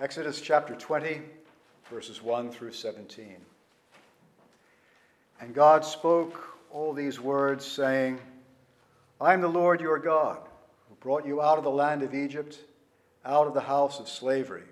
Exodus chapter 20, verses 1 through 17. And God spoke all these words, saying, I am the Lord your God, who brought you out of the land of Egypt, out of the house of slavery.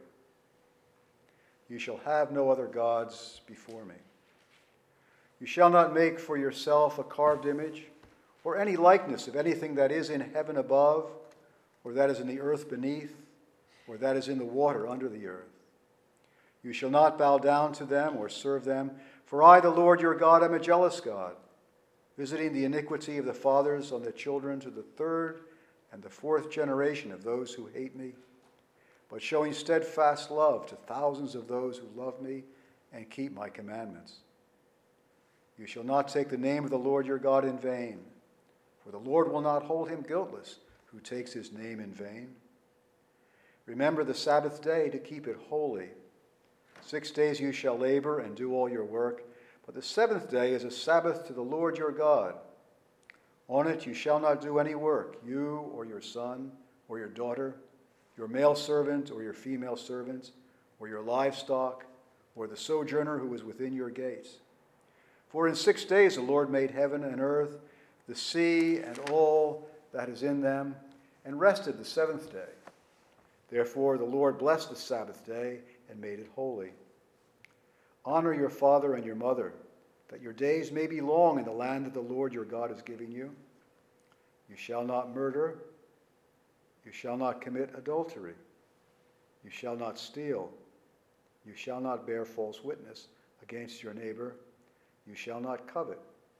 You shall have no other gods before me. You shall not make for yourself a carved image, or any likeness of anything that is in heaven above, or that is in the earth beneath, or that is in the water under the earth. You shall not bow down to them or serve them, for I, the Lord your God, am a jealous God, visiting the iniquity of the fathers on the children to the third and the fourth generation of those who hate me, but showing steadfast love to thousands of those who love me and keep my commandments. You shall not take the name of the Lord your God in vain, for the Lord will not hold him guiltless who takes his name in vain. Remember the Sabbath day to keep it holy. 6 days you shall labor and do all your work, but the seventh day is a Sabbath to the Lord your God. On it you shall not do any work, you or your son or your daughter, your male servant or your female servant, or your livestock, or the sojourner who is within your gates. For in 6 days the Lord made heaven and earth, the sea and all that is in them, and rested the seventh day. Therefore the Lord blessed the Sabbath day and made it holy. Honor your father and your mother, that your days may be long in the land that the Lord your God is giving you. You shall not murder. You shall not commit adultery. You shall not steal. You shall not bear false witness against your neighbor. You shall not covet.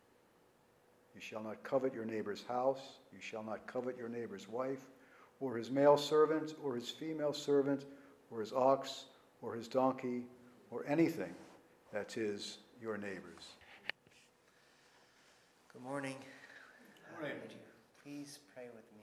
You shall not covet your neighbor's house. You shall not covet your neighbor's wife, or his male servant, or his female servant, or his ox, or his donkey, or anything that is your neighbor's. Good morning. Good morning. Would you please pray with me?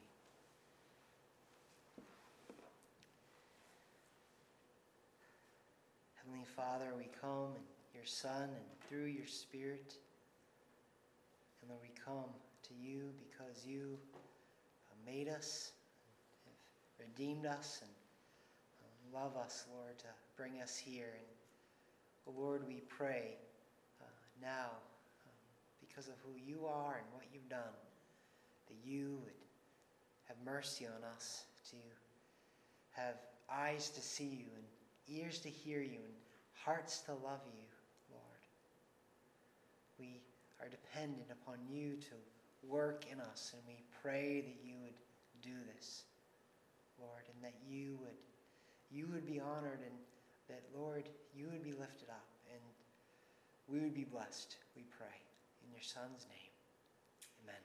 Heavenly Father, we come in your Son and through your Spirit. And Lord, we come to you because you made us, have redeemed us, and love us, Lord, to bring us here. And Lord, we pray now, because of who you are and what you've done, that you would have mercy on us, to have eyes to see you and ears to hear you and hearts to love you, Lord. We are dependent upon you to work in us, and we pray that you would do this, Lord, and that you would be honored, and that, Lord, you would be lifted up, and we would be blessed, we pray. In your Son's name, amen.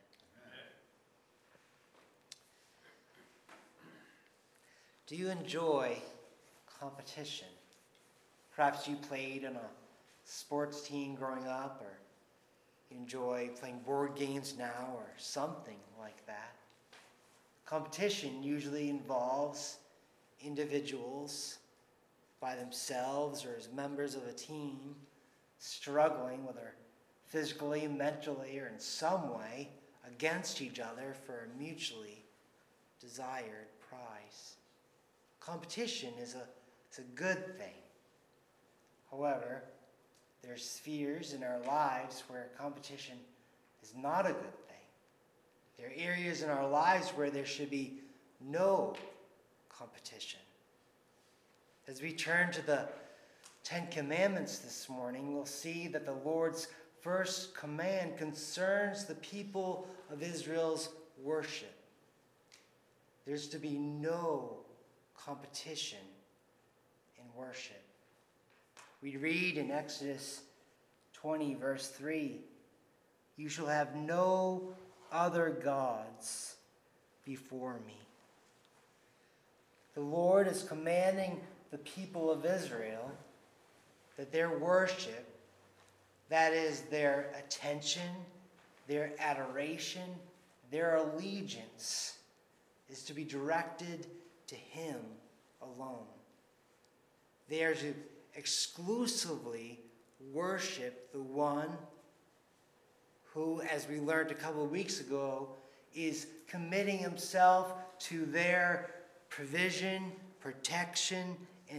Do you enjoy competition? Perhaps you played on a sports team growing up, or you enjoy playing board games now, or something like that. Competition usually involves individuals by themselves or as members of a team struggling, whether physically, mentally, or in some way against each other for a mutually desired prize. Competition is a good thing. However, there are spheres in our lives where competition is not a good thing. There are areas in our lives where there should be no competition. As we turn to the Ten Commandments this morning, we'll see that the Lord's first command concerns the people of Israel's worship. There's to be no competition in worship. We read in Exodus 20, verse 3, "You shall have no other gods before me." The Lord is commanding the people of Israel that their worship, that is their attention, their adoration, their allegiance, is to be directed to him alone. They are to exclusively worship the one who, as we learned a couple of weeks ago, is committing himself to their provision, protection, and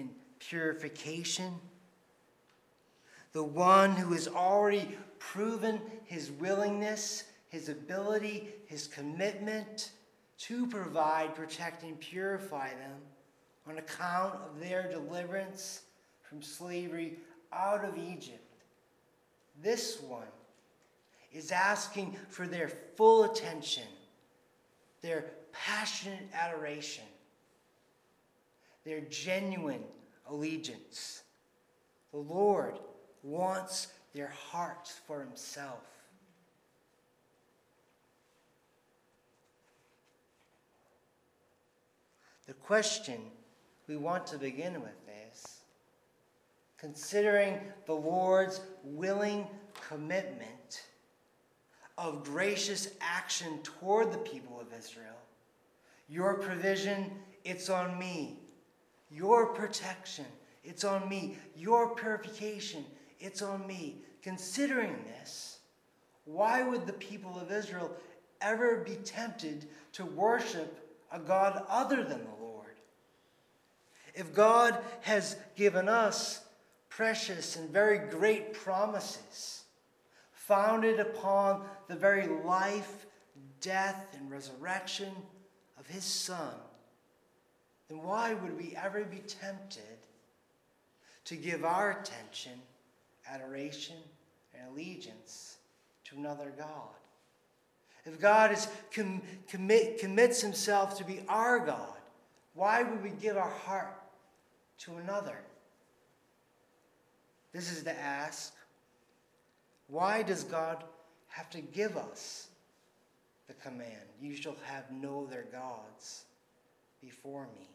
purification. The one who has already proven his willingness, his ability, his commitment to provide, protect, and purify them on account of their deliverance from slavery out of Egypt. This one is asking for their full attention, their passionate adoration, their genuine allegiance. The Lord wants their hearts for himself. The question we want to begin with is, considering the Lord's willing commitment of gracious action toward the people of Israel, your provision, it's on me. Your protection, it's on me. Your purification, it's on me. Considering this, why would the people of Israel ever be tempted to worship a God other than the Lord? If God has given us precious and very great promises, founded upon the very life, death, and resurrection of his Son, then why would we ever be tempted to give our attention, adoration, and allegiance to another God? If God commits himself to be our God, why would we give our heart to another? This is the ask. Why does God have to give us the command, "You shall have no other gods before me"?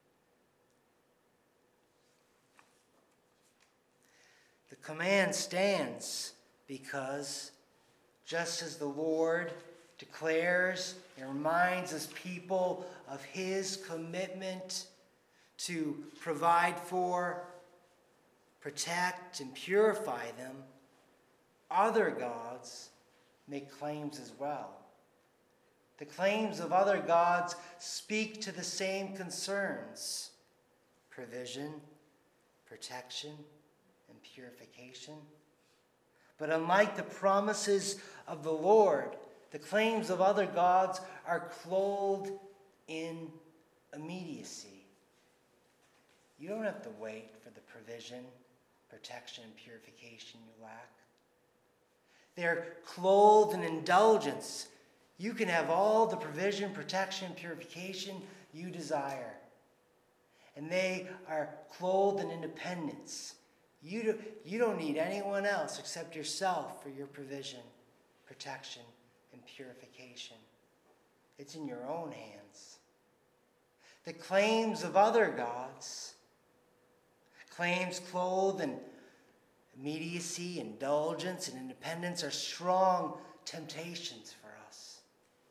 The command stands because just as the Lord declares and reminds his people of his commitment to provide for, protect, and purify them, other gods make claims as well. The claims of other gods speak to the same concerns: provision, protection, and purification. But unlike the promises of the Lord, the claims of other gods are clothed in immediacy. You don't have to wait for the provision, protection, and purification you lack. They're clothed in indulgence. You can have all the provision, protection, and purification you desire. And they are clothed in independence. You don't need anyone else except yourself for your provision, protection, and purification. It's in your own hands. The claims of other gods, claims clothed in immediacy, indulgence, and independence, are strong temptations for us.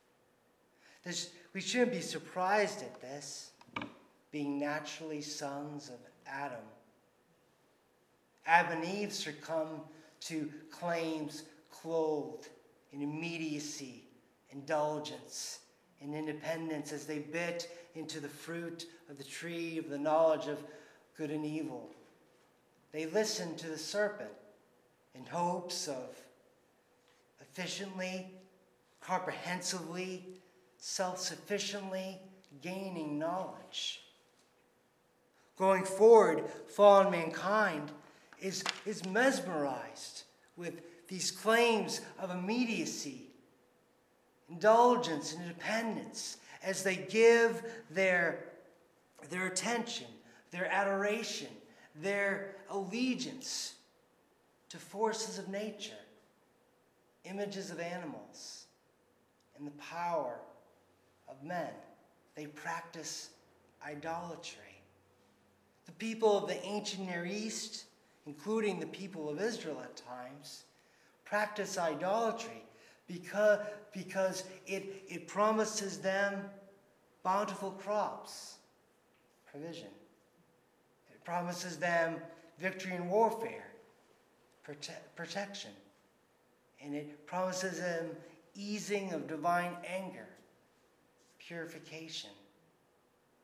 We shouldn't be surprised at this, being naturally sons of Adam. Adam and Eve succumbed to claims clothed in immediacy, indulgence, and independence as they bit into the fruit of the tree of the knowledge of good and evil. They listened to the serpent in hopes of efficiently, comprehensively, self-sufficiently gaining knowledge. Going forward, fallen mankind is mesmerized with these claims of immediacy, indulgence, and independence as they give their attention, their adoration, their allegiance to forces of nature, images of animals, and the power of men. They practice idolatry. The people of the ancient Near East, including the people of Israel at times, practice idolatry because it promises them bountiful crops, provision. It promises them victory in warfare, protection. And it promises them easing of divine anger, purification.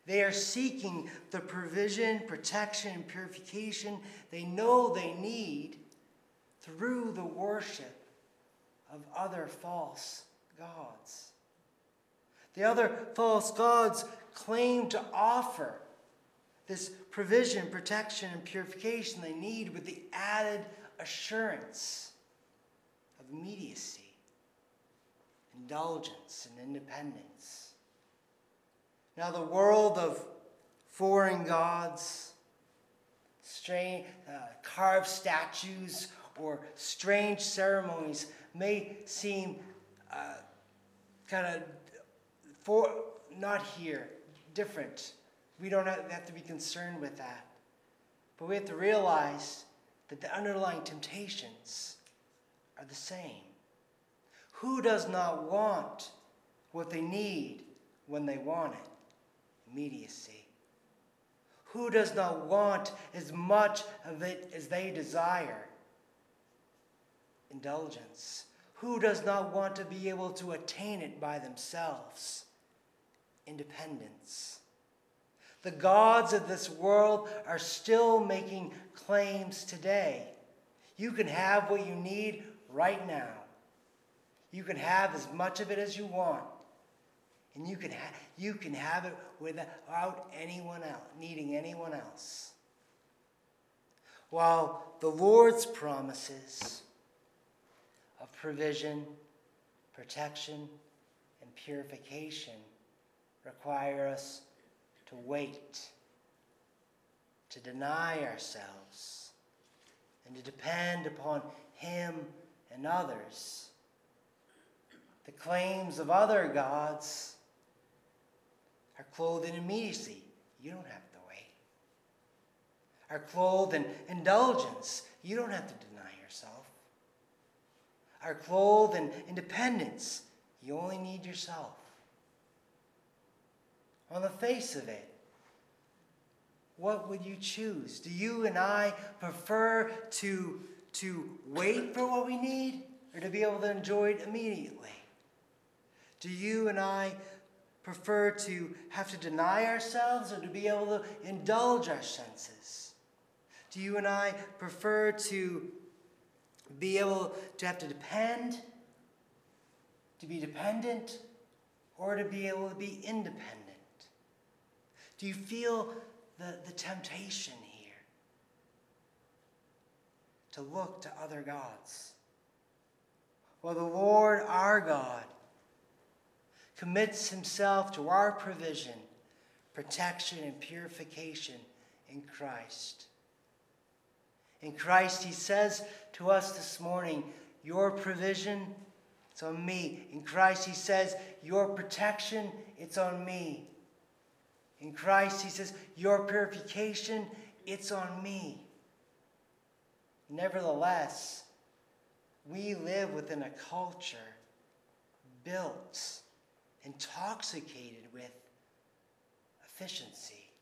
They are seeking the provision, protection, and purification they know they need through the worship of other false gods. The other false gods claim to offer this provision, protection, and purification they need with the added assurance of immediacy, indulgence, and independence. Now, the world of foreign gods, carved statues, or strange ceremonies may seem not here, different. We don't have to be concerned with that. But we have to realize that the underlying temptations are the same. Who does not want what they need when they want it? Immediacy. Who does not want as much of it as they desire? Indulgence. Who does not want to be able to attain it by themselves? Independence. The gods of this world are still making claims today. You can have what you need right now. You can have as much of it as you want. And you can have it without anyone else, needing anyone else. While the Lord's promises of provision, protection, and purification require us to wait, to deny ourselves, and to depend upon Him and others. The claims of other gods are clothed in immediacy. You don't have to wait. Are clothed in indulgence. You don't have to deny yourself. Are clothed in independence. You only need yourself. On the face of it, what would you choose? Do you and I prefer to wait for what we need, or to be able to enjoy it immediately? Do you and I prefer to have to deny ourselves, or to be able to indulge our senses? Do you and I prefer to be able to have to depend, to be dependent, or to be able to be independent? Do you feel the temptation here to look to other gods? Well, the Lord our God commits Himself to our provision, protection, and purification in Christ. In Christ, He says to us this morning, your provision, it's on me. In Christ, He says, your protection, it's on me. In Christ, He says, your purification, it's on me. Nevertheless, we live within a culture built, intoxicated with efficiency,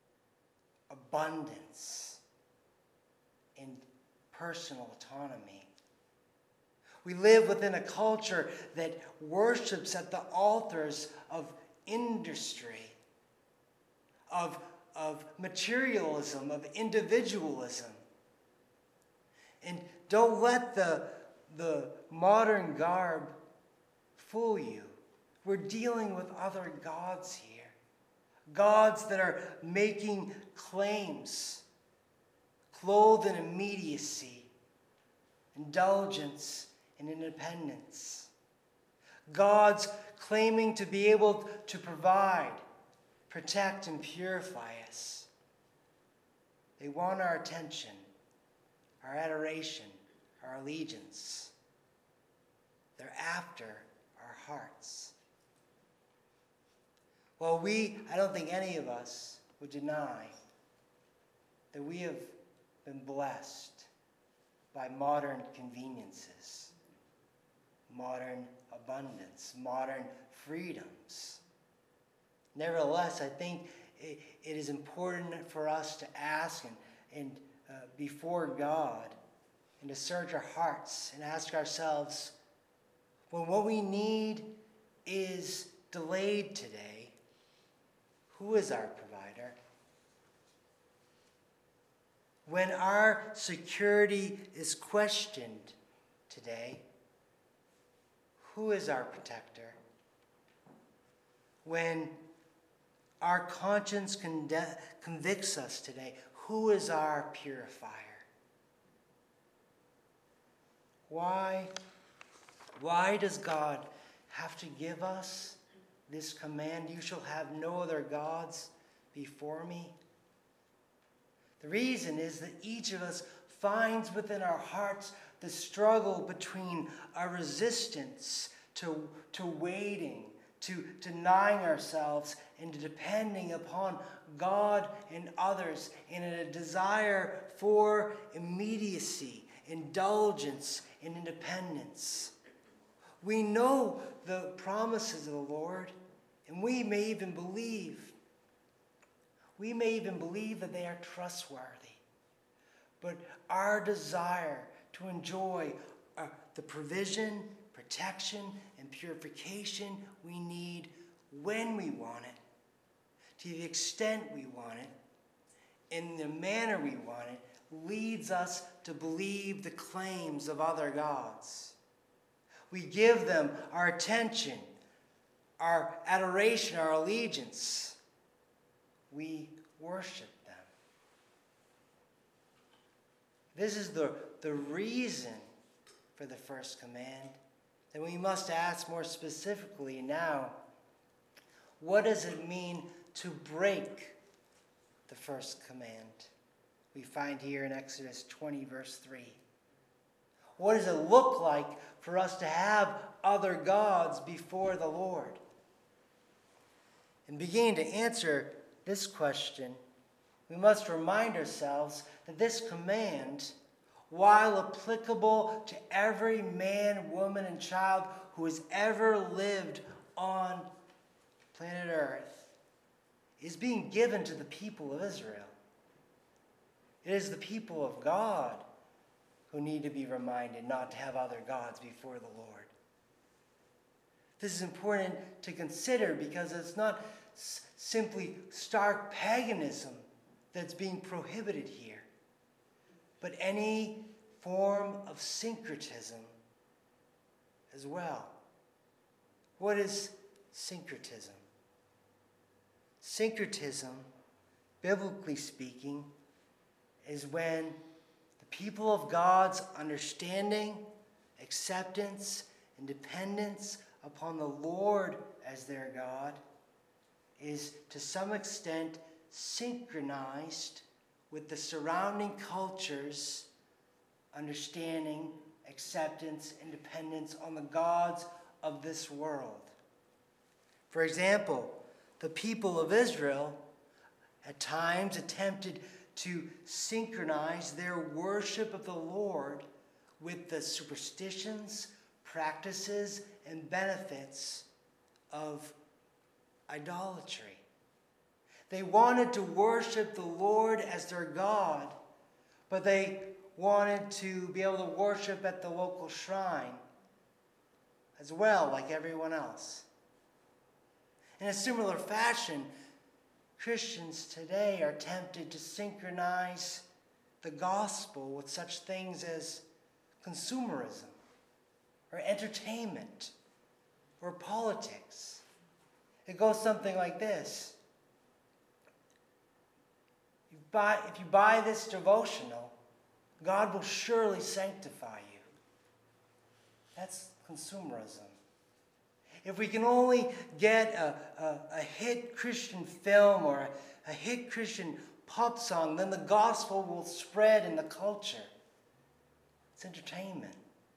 abundance, and personal autonomy. We live within a culture that worships at the altars of industry, of materialism, of individualism. And don't let the modern garb fool you. We're dealing with other gods here. Gods that are making claims, clothed in immediacy, indulgence, and independence. Gods claiming to be able to provide, protect, and purify us. They want our attention, our adoration, our allegiance. They're after our hearts. Well, I don't think any of us would deny that we have been blessed by modern conveniences, modern abundance, modern freedoms. Nevertheless, I think it is important for us to ask and before God, and to search our hearts and ask ourselves, when what we need is delayed today, Who is our provider? When our security is questioned today, who is our protector? When our conscience convicts us today, who is our purifier? Why does God have to give us this command, "You shall have no other gods before me"? The reason is that each of us finds within our hearts the struggle between our resistance to waiting, to denying ourselves, and to depending upon God and others, and a desire for immediacy, indulgence, and independence. We know the promises of the Lord, and we may even believe that they are trustworthy. But our desire to enjoy the provision, protection, and purification we need when we want it, to the extent we want it, in the manner we want it, leads us to believe the claims of other gods. We give them our attention, our adoration, our allegiance. We worship them. This is the reason for the first command. Then we must ask more specifically now, what does it mean to break the first command? We find here in Exodus 20, verse 3. What does it look like for us to have other gods before the Lord? And beginning to answer this question, we must remind ourselves that this command, while applicable to every man, woman, and child who has ever lived on planet Earth, is being given to the people of Israel. It is the people of God who need to be reminded not to have other gods before the Lord. This is important to consider because it's not simply stark paganism that's being prohibited here, but any form of syncretism as well. What is syncretism? Syncretism, biblically speaking, is when the people of God's understanding, acceptance, and dependence upon the Lord as their God is to some extent synchronized with the surrounding culture's understanding, acceptance, and dependence on the gods of this world. For example, the people of Israel at times attempted to synchronize their worship of the Lord with the superstitions, practices, and benefits of idolatry. They wanted to worship the Lord as their God, but they wanted to be able to worship at the local shrine as well, like everyone else. In a similar fashion, Christians today are tempted to synchronize the gospel with such things as consumerism, or entertainment, or politics. It goes something like this. If you buy this devotional, God will surely sanctify you. That's consumerism. If we can only get a hit Christian film or a hit Christian pop song, then the gospel will spread in the culture. It's entertainment.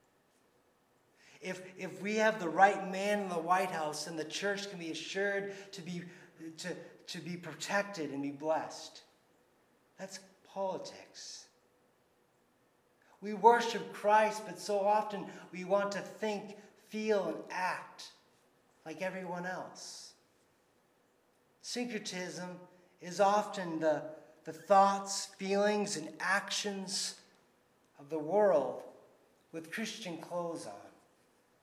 If we have the right man in the White House, then the church can be assured to be protected and be blessed. That's politics. We worship Christ, but so often we want to think, feel, and act like everyone else. Syncretism is often the thoughts, feelings, and actions of the world with Christian clothes on.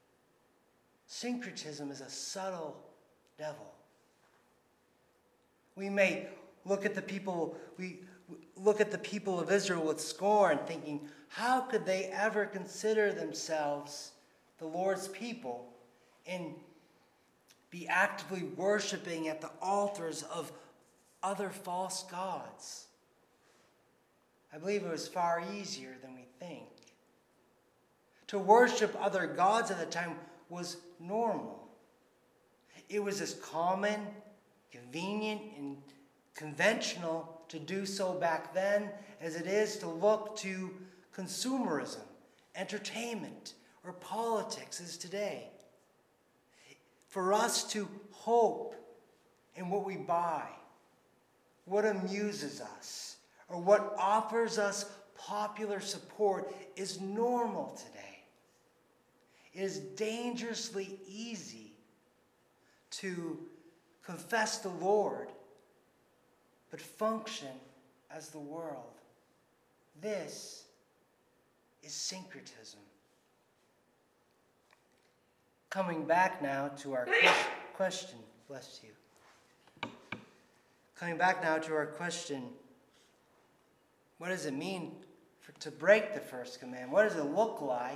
Syncretism is a subtle devil. We may look at the people of Israel with scorn, thinking, how could they ever consider themselves the Lord's people and be actively worshiping at the altars of other false gods? I believe it was far easier than we think. To worship other gods at the time was normal. It was as common, convenient, and conventional to do so back then as it is to look to consumerism, entertainment, or politics as today. For us to hope in what we buy, what amuses us, or what offers us popular support is normal today. It is dangerously easy to confess the Lord, but function as the world. This is syncretism. Coming back now to our question. Bless you. Coming back now to our question, what does it mean to break the first command? What does it look like?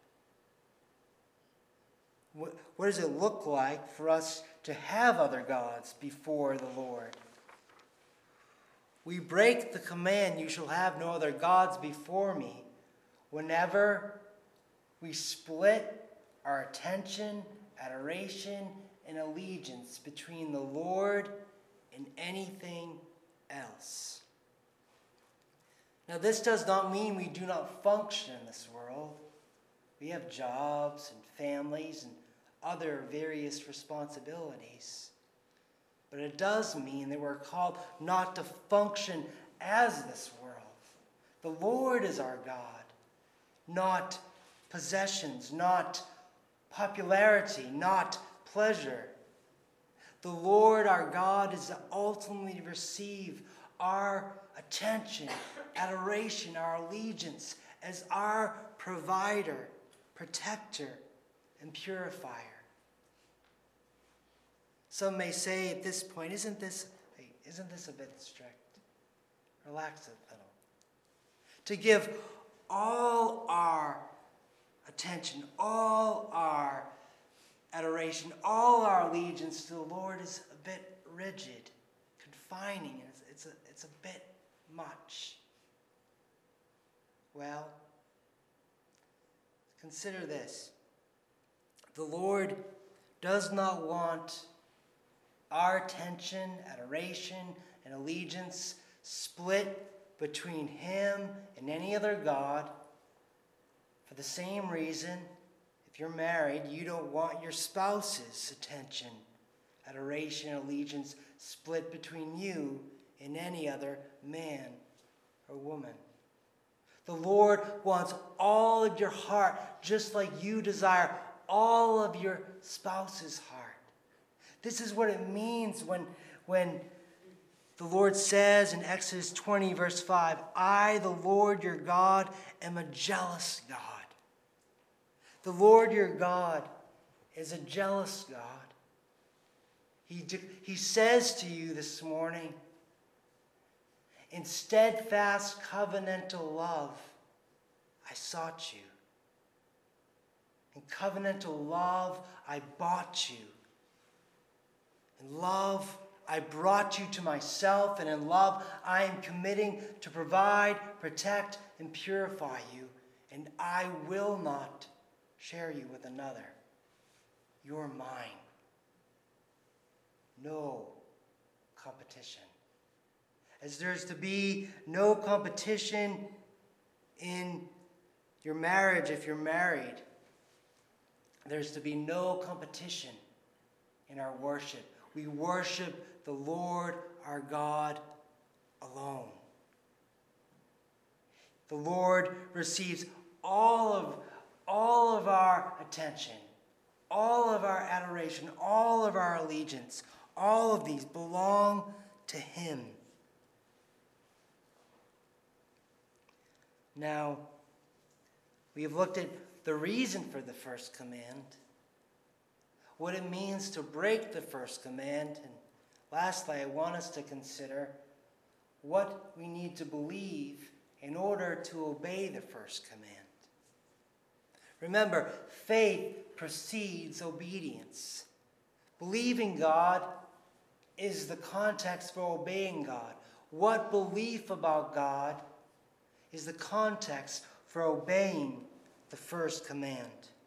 What does it look like for us to have other gods before the Lord? We break the command, you shall have no other gods before me, whenever we split our attention, adoration, and allegiance between the Lord and anything else. Now, this does not mean we do not function in this world. We have jobs and families and other various responsibilities. But it does mean that we're called not to function as this world. The Lord is our God, not possessions, not popularity, not pleasure. The Lord our God is to ultimately receive our attention, adoration, our allegiance as our provider, protector, and purifier. Some may say at this point, isn't this a bit strict? Relax a little. To give all our attention, all our adoration, all our allegiance to the Lord is a bit rigid, confining, and it's a bit much. Well, consider this. The Lord does not want our attention, adoration, and allegiance split between Him and any other God. For the same reason, if you're married, you don't want your spouse's attention, adoration, and allegiance split between you and any other man or woman. The Lord wants all of your heart, just like you desire all of your spouse's heart. This is what it means when the Lord says in Exodus 20, verse 5, I, the Lord your God, am a jealous God. The Lord your God is a jealous God. He says to you this morning, in steadfast covenantal love, I sought you. In covenantal love, I bought you. In love, I brought you to myself, and in love, I am committing to provide, protect, and purify you, and I will not share you with another. You're mine. No competition. As there's to be no competition in your marriage if you're married, there's to be no competition in our worship. We worship the Lord our God alone. The Lord receives all of our attention, all of our adoration, all of our allegiance. All of these belong to Him. Now, we have looked at the reason for the first command, what it means to break the first command, and Lastly, I want us to consider what we need to believe in order to obey the first command. Remember, faith precedes obedience. Believing God is the context for obeying God. What belief about God is the context for obeying the first command.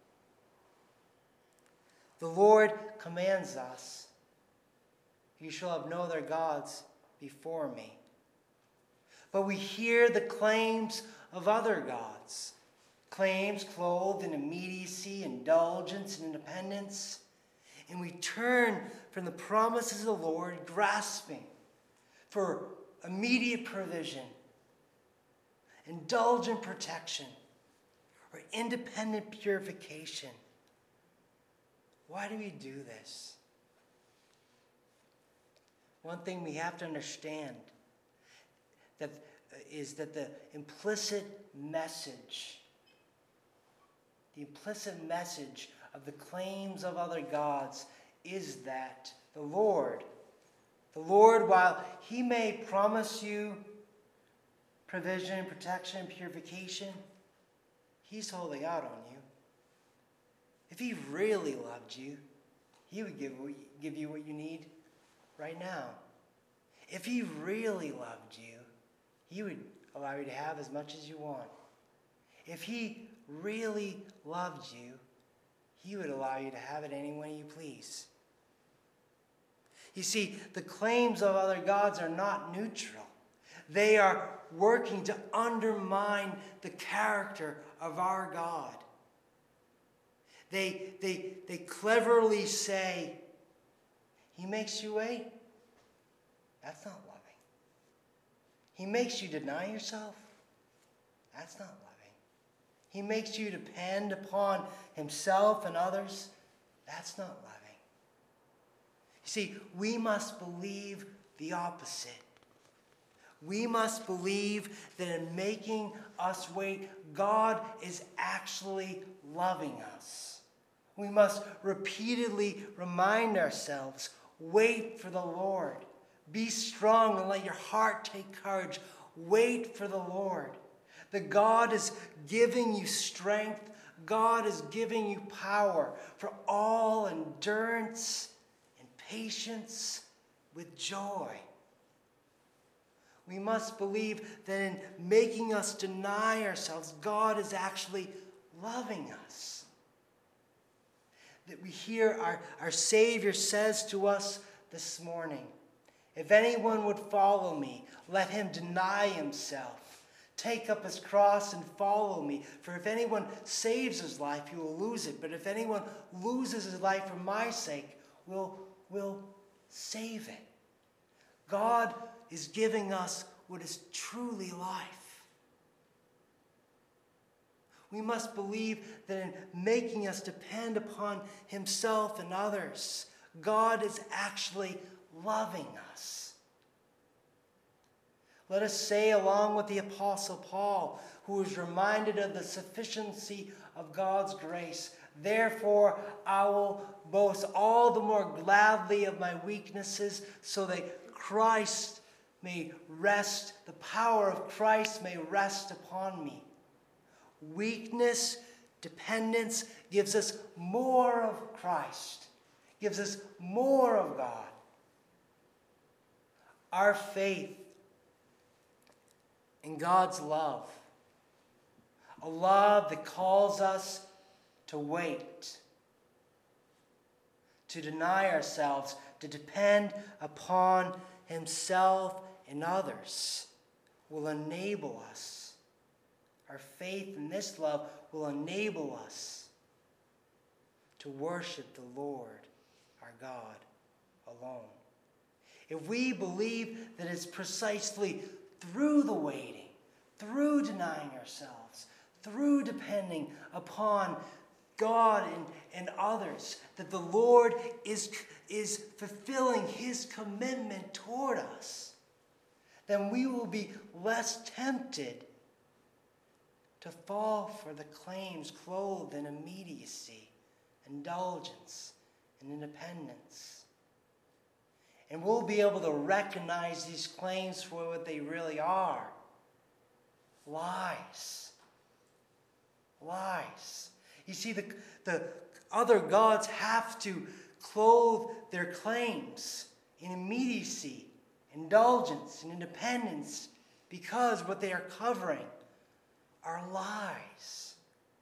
The Lord commands us, "You shall have no other gods before me." But we hear the claims of other gods, claims clothed in immediacy, indulgence, and independence, and we turn from the promises of the Lord, grasping for immediate provision, indulgent protection, or independent purification. Why do we do this? One thing we have to understand is that the implicit message of the claims of other gods is that the Lord, while he may promise you provision, protection, purification, he's holding out on you. If he really loved you, he would give you what you need right now. If he really loved you, he would allow you to have as much as you want. If he really loved you, he would allow you to have it any way you please. You see, the claims of other gods are not neutral. They are working to undermine the character of our God. They cleverly say, "He makes you wait." That's not loving. He makes you deny yourself. That's not loving. He makes you depend upon himself and others. That's not loving. You see, we must believe the opposite. We must believe that in making us wait, God is actually loving us. We must repeatedly remind ourselves, wait for the Lord. Be strong and let your heart take courage. Wait for the Lord. That God is giving you strength. God is giving you power for all endurance and patience with joy. We must believe that in making us deny ourselves, God is actually loving us. That we hear our Savior says to us this morning, "If anyone would follow me, let him deny himself, take up his cross and follow me. For if anyone saves his life, he will lose it. But if anyone loses his life for my sake, will save it." God is giving us what is truly life. We must believe that in making us depend upon himself and others, God is actually loving us. Let us say, along with the Apostle Paul, who was reminded of the sufficiency of God's grace, "Therefore I will boast all the more gladly of my weaknesses, so that Christ may rest, the power of Christ may rest upon me." Weakness, dependence gives us more of Christ, gives us more of God. Our faith in God's love, a love that calls us to wait, to deny ourselves, to depend upon himself and others, will enable us. Our faith in this love will enable us to worship the Lord, our God, alone. If we believe that it's precisely through the waiting, through denying ourselves, through depending upon God and others, that the Lord is fulfilling his commitment toward us, then we will be less tempted to fall for the claims clothed in immediacy, indulgence, and independence. And we'll be able to recognize these claims for what they really are. Lies. Lies. You see, the other gods have to clothe their claims in immediacy, indulgence, and independence because what they are covering are lies.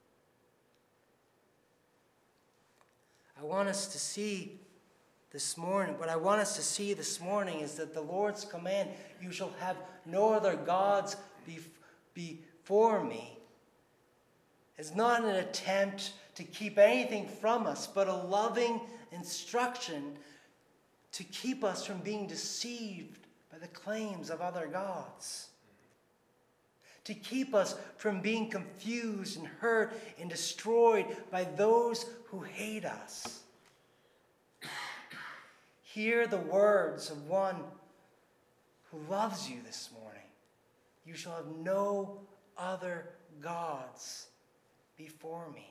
I want us to see this morning, what I want us to see this morning is that the Lord's command, you shall have no other gods before me, is not an attempt to keep anything from us, but a loving instruction to keep us from being deceived by the claims of other gods. To keep us from being confused and hurt and destroyed by those who hate us. Hear the words of one who loves you this morning. You shall have no other gods before me.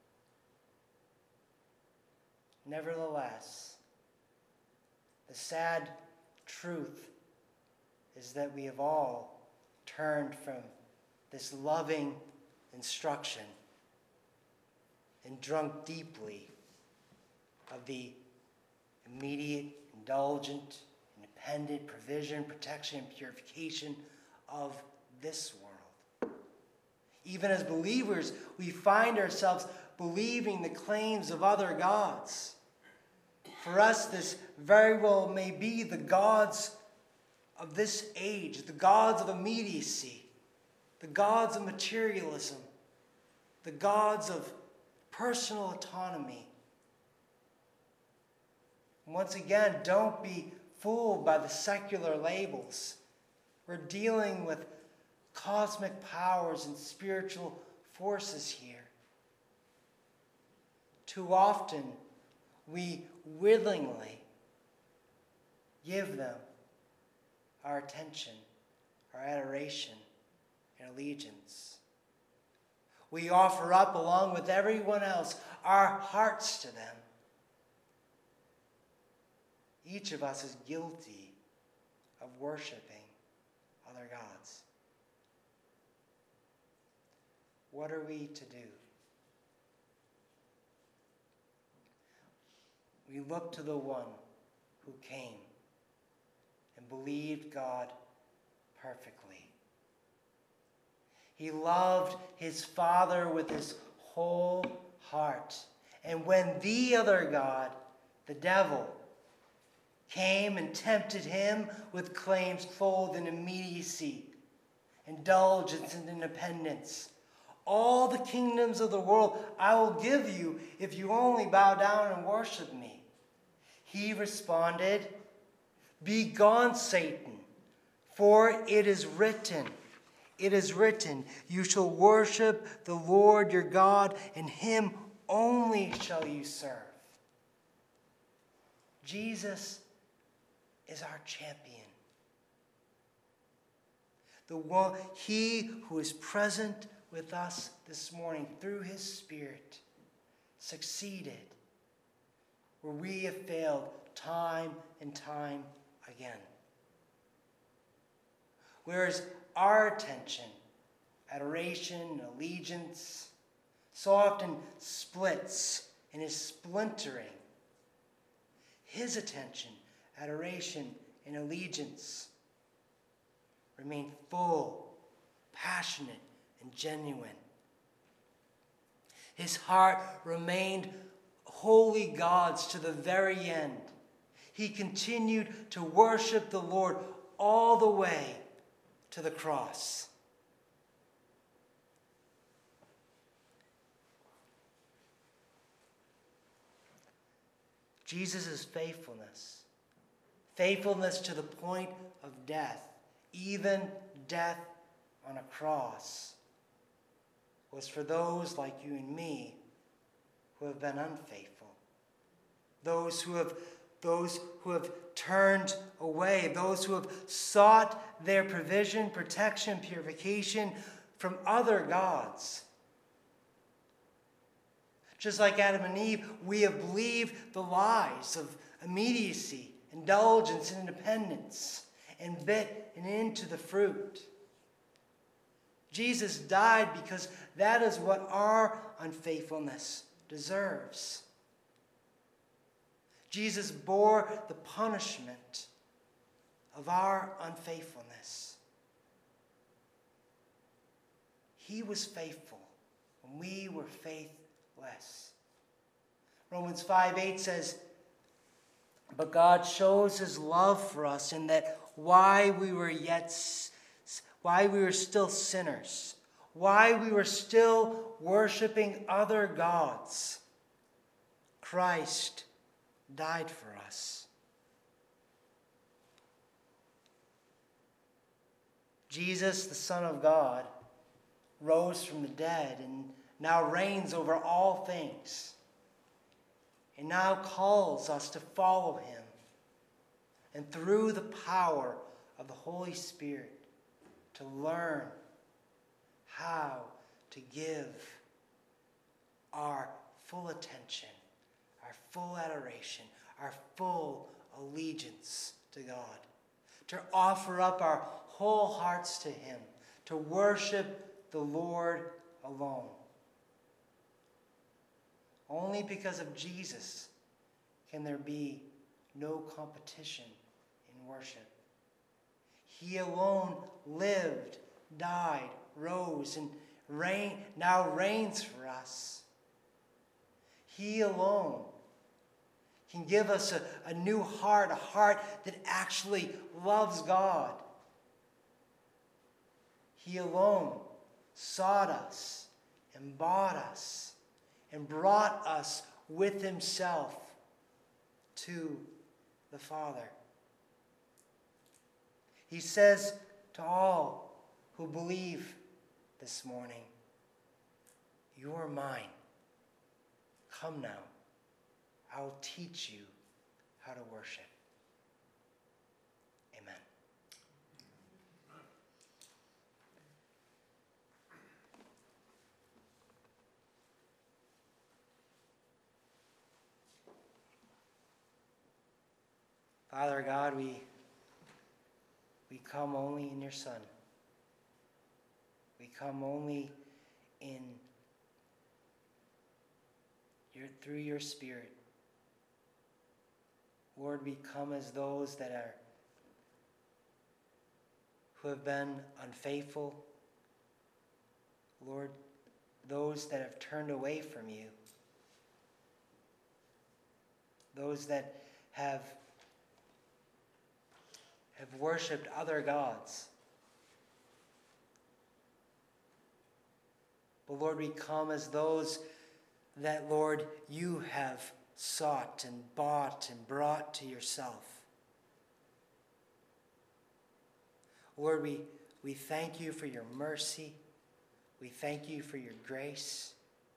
Nevertheless, the sad truth is that we have all turned from this loving instruction and drunk deeply of the immediate, indulgent, independent provision, protection, and purification of this world. Even as believers, we find ourselves believing the claims of other gods. For us, this very well may be the gods of this age, the gods of immediacy, the gods of materialism, the gods of personal autonomy. Once again, don't be fooled by the secular labels. We're dealing with cosmic powers and spiritual forces here. Too often, we willingly give them our attention, our adoration, and allegiance. We offer up, along with everyone else, our hearts to them. Each of us is guilty of worshiping other gods. What are we to do? We look to the one who came and believed God perfectly. He loved his Father with his whole heart. And when the other God, the devil, came and tempted him with claims clothed in immediacy, indulgence, and independence, all the kingdoms of the world I will give you if you only bow down and worship me. He responded, "Begone, Satan, for it is written, you shall worship the Lord your God, and him only shall you serve." Jesus is our champion. The one, he who is present with us this morning through his Spirit, succeeded where we have failed time and time again. Whereas our attention, adoration, allegiance, so often splits and is splintering, his attention, adoration, and allegiance remain full, passionate, and genuine. His heart remained holy God's to the very end. He continued to worship the Lord all the way to the cross. Jesus' faithfulness to the point of death, even death on a cross, was for those like you and me who have been unfaithful, those who have turned away, those who have sought their provision, protection, purification from other gods. Just like Adam and Eve, we have believed the lies of immediacy, indulgence and independence, and bit and into the fruit. Jesus died because that is what our unfaithfulness deserves. Jesus bore the punishment of our unfaithfulness. He was faithful when we were faithless. Romans 5:8 says, "But God shows his love for us in that while we were still sinners, while we were still worshiping other gods, Christ died for us." Jesus, the Son of God, rose from the dead and now reigns over all things, and now calls us to follow him, and through the power of the Holy Spirit to learn how to give our full attention, our full adoration, our full allegiance to God, to offer up our whole hearts to him, to worship the Lord alone. Only because of Jesus can there be no competition in worship. He alone lived, died, rose, and now reigns for us. He alone can give us a new heart, a heart that actually loves God. He alone sought us and bought us and brought us with himself to the Father. He says to all who believe this morning, "You are mine. Come now. I will teach you how to worship." Amen. Father God, we come only in your Son. We come only through your Spirit. Lord, we come as those who have been unfaithful. Lord, those that have turned away from you. Those that have worshipped other gods. But Lord, we come as those that, Lord, you have sought and bought and brought to yourself. Lord, we thank you for your mercy. We thank you for your grace.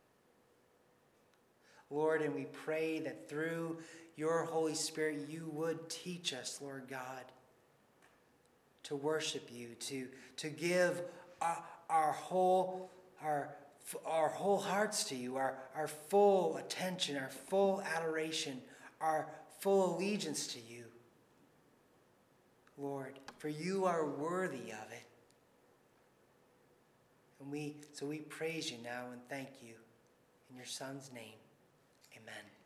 Lord, and we pray that through your Holy Spirit you would teach us, Lord God, to worship you, to give our whole hearts to you, our full attention, our full adoration, our full allegiance to you. Lord, for you are worthy of it. And so we praise you now and thank you. In your Son's name, amen.